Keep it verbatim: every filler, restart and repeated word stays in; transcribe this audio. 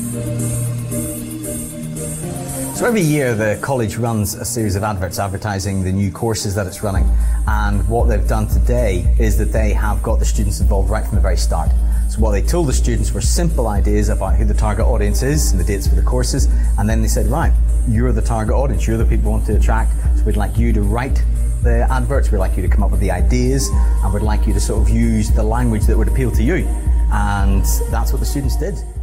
So every year the college runs a series of adverts advertising the new courses that it's running, and what they've done today is that they have got the students involved right from the very start. So what they told the students were simple ideas about who the target audience is and the dates for the courses, and then they said, right, you're the target audience, you're the people we want to attract, so we'd like you to write the adverts, we'd like you to come up with the ideas, and we'd like you to sort of use the language that would appeal to you. And that's what the students did.